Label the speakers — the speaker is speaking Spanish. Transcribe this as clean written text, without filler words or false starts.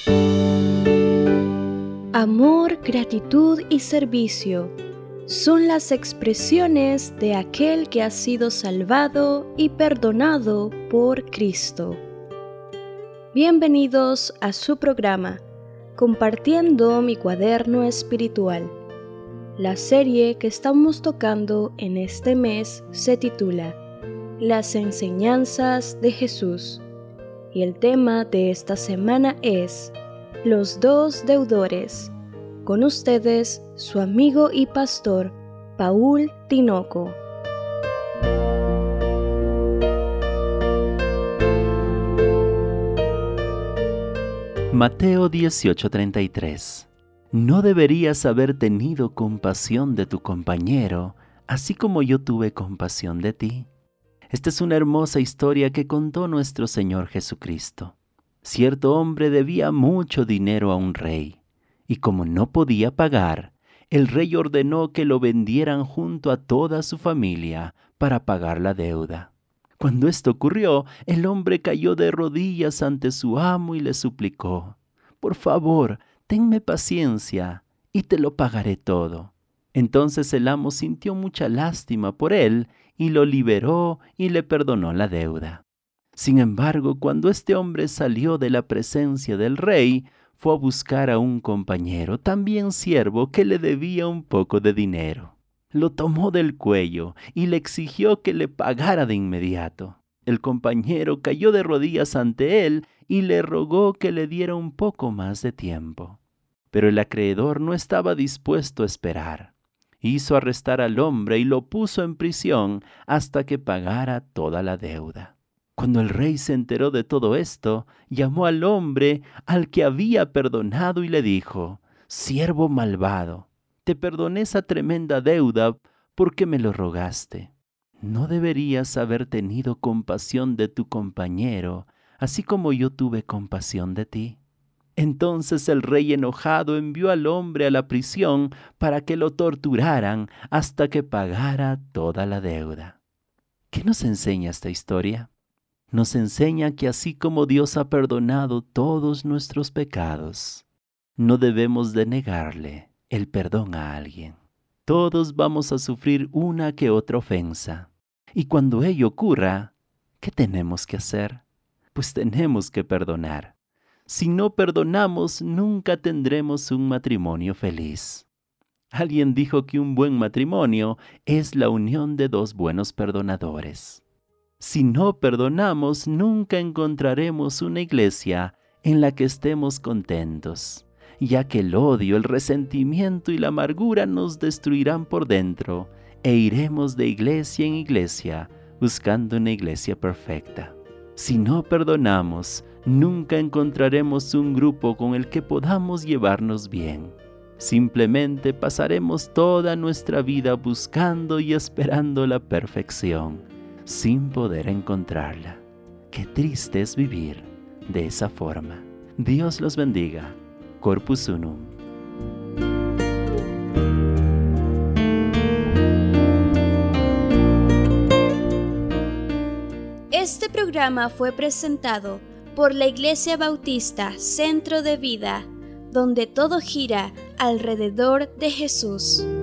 Speaker 1: Amor, gratitud y servicio son las expresiones de aquel que ha sido salvado y perdonado por Cristo. Bienvenidos a su programa, Compartiendo mi cuaderno espiritual. La serie que estamos tocando en este mes se titula Las enseñanzas de Jesús, y el tema de esta semana es Los dos deudores. Con ustedes, su amigo y pastor, Paul Tinoco.
Speaker 2: Mateo 18:33. ¿No deberías haber tenido compasión de tu compañero, así como yo tuve compasión de ti? Esta es una hermosa historia que contó nuestro Señor Jesucristo. Cierto hombre debía mucho dinero a un rey. Y como no podía pagar, el rey ordenó que lo vendieran junto a toda su familia para pagar la deuda. Cuando esto ocurrió, el hombre cayó de rodillas ante su amo y le suplicó: «Por favor, tenme paciencia y te lo pagaré todo». Entonces el amo sintió mucha lástima por él y lo liberó y le perdonó la deuda. Sin embargo, cuando este hombre salió de la presencia del rey, fue a buscar a un compañero, también siervo, que le debía un poco de dinero. Lo tomó del cuello y le exigió que le pagara de inmediato. El compañero cayó de rodillas ante él y le rogó que le diera un poco más de tiempo. Pero el acreedor no estaba dispuesto a esperar. Hizo arrestar al hombre y lo puso en prisión hasta que pagara toda la deuda. Cuando el rey se enteró de todo esto, llamó al hombre al que había perdonado y le dijo: «Siervo malvado, te perdoné esa tremenda deuda porque me lo rogaste. ¿No deberías haber tenido compasión de tu compañero, así como yo tuve compasión de ti?» Entonces el rey enojado envió al hombre a la prisión para que lo torturaran hasta que pagara toda la deuda. ¿Qué nos enseña esta historia? Nos enseña que así como Dios ha perdonado todos nuestros pecados, no debemos de negarle el perdón a alguien. Todos vamos a sufrir una que otra ofensa. Y cuando ello ocurra, ¿qué tenemos que hacer? Pues tenemos que perdonar. Si no perdonamos, nunca tendremos un matrimonio feliz. Alguien dijo que un buen matrimonio es la unión de dos buenos perdonadores. Si no perdonamos, nunca encontraremos una iglesia en la que estemos contentos, ya que el odio, el resentimiento y la amargura nos destruirán por dentro, e iremos de iglesia en iglesia buscando una iglesia perfecta. Si no perdonamos, nunca encontraremos un grupo con el que podamos llevarnos bien. Simplemente pasaremos toda nuestra vida buscando y esperando la perfección, sin poder encontrarla. Qué triste es vivir de esa forma. Dios los bendiga. Corpus Unum.
Speaker 1: Este programa fue presentado por la Iglesia Bautista Centro de Vida, donde todo gira alrededor de Jesús.